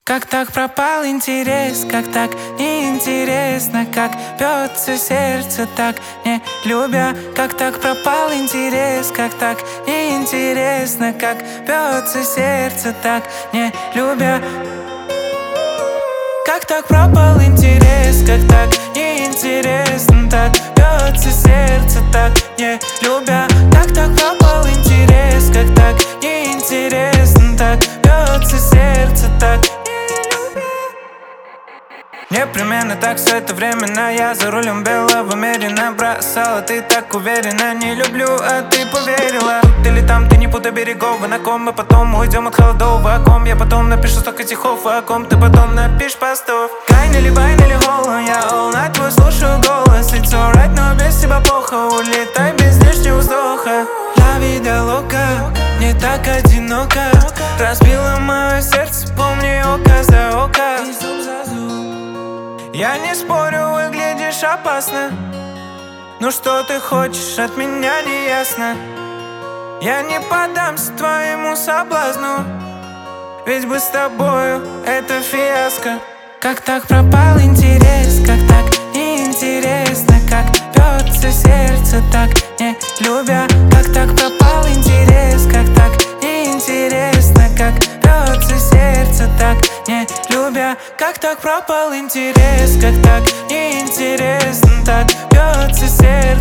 Как так пропал интерес, как так неинтересно, как бьется сердце, так не любя. Как так пропал интерес, как так неинтересно, как бьется сердце, так не любя. Как так пропал интерес, как так неинтересно, так бьется сердце, так не любя. Как так пропал интерес, как так неинтересно, так бьется сердце, так непременно так все это временно. Я за рулем белого мерина бросала, ты так уверена. Не люблю, а ты поверила. Тут или там, ты не путай берегов. Вы на ком, мы потом уйдем от холодов. О ком я потом напишу столько стихов, о ком ты потом напишешь постов. Кайнели, байнели, холла, я all night твой слушаю голос. It's alright, но без тебя плохо. Улетай без лишнего вздоха. La vida loca, не так одиноко. Разбила мое сердце, помни, око за око. Я не спорю, выглядишь опасно. Ну что ты хочешь от меня, не ясно. Я не поддамся твоему соблазну, ведь бы с тобою это фиаско. Как так пропал интерес, как так неинтересно, как бьется сердце, так не любя. Как так пропал интерес, как так неинтересно, как бьется сердце, так не любя. Как так пропал интерес, как так неинтересно, так бьется сердце.